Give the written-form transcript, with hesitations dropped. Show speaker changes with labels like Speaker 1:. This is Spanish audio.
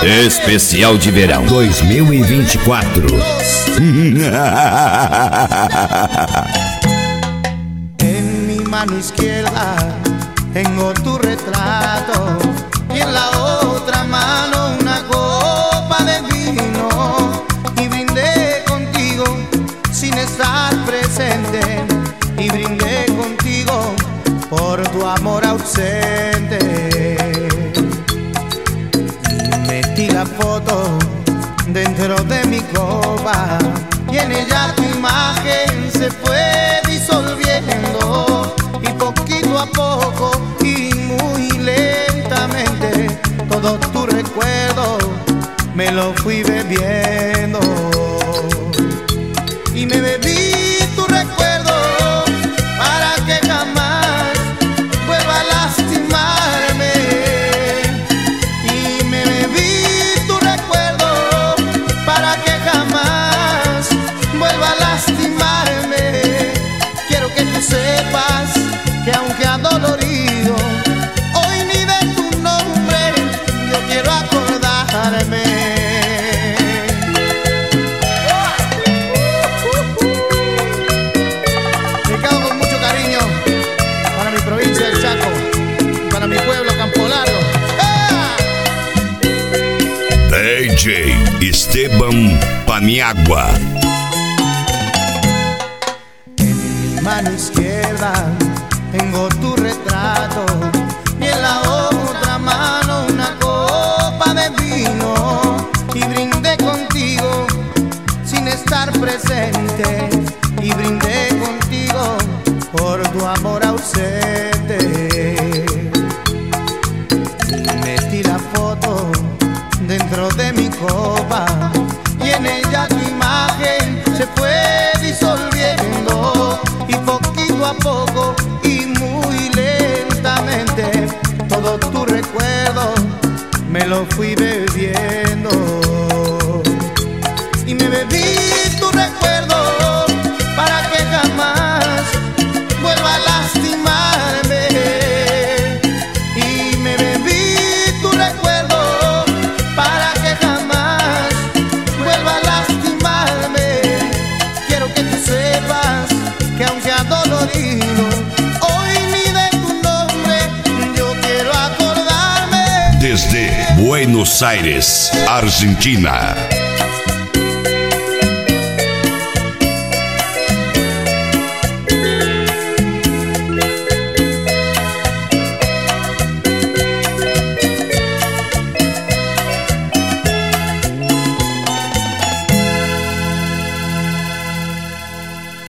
Speaker 1: Especial de verão 2024.
Speaker 2: En mi mano izquierda tengo tu retrato y en la otra mano una copa de vino, y brindé contigo sin estar presente, y brindé contigo por tu amor ausente. Y metí la foto dentro de mi copa y en ella tu imagen se fue disolviendo, y poquito a poco y muy lentamente todo tu recuerdo me lo fui bebiendo. Y me bebí tu recuerdo para que jamás vuelva a lastimarme. Y me bebí tu recuerdo para que jamás vuelva a lastimarme. Quiero que tú sepas que aunque adolorido, hoy ni de tu nombre yo quiero acordarme. Dedicado con mucho cariño para mi provincia del Chaco, para mi pueblo Campo Largo.
Speaker 1: DJ Esteban Paniagua.
Speaker 2: En mi mano izquierda tengo tu retrato y en la otra mano una copa de vino, y brindé contigo sin estar presente, y brindé contigo por tu amor ausente. Y metí la foto dentro de mi copa y en ella tu imagen se fue disolviendo, y poquito a poco y muy lentamente todo tu recuerdo me lo fui bebiendo. Y me bebí tu recuerdo para que jamás vuelva a lastimarme. Y me bebí tu recuerdo para que jamás vuelva a lastimarme. Quiero que tú sepas que aunque adolorido, hoy ni de tu nombre yo quiero acordarme.
Speaker 1: Desde Buenos Aires, Argentina,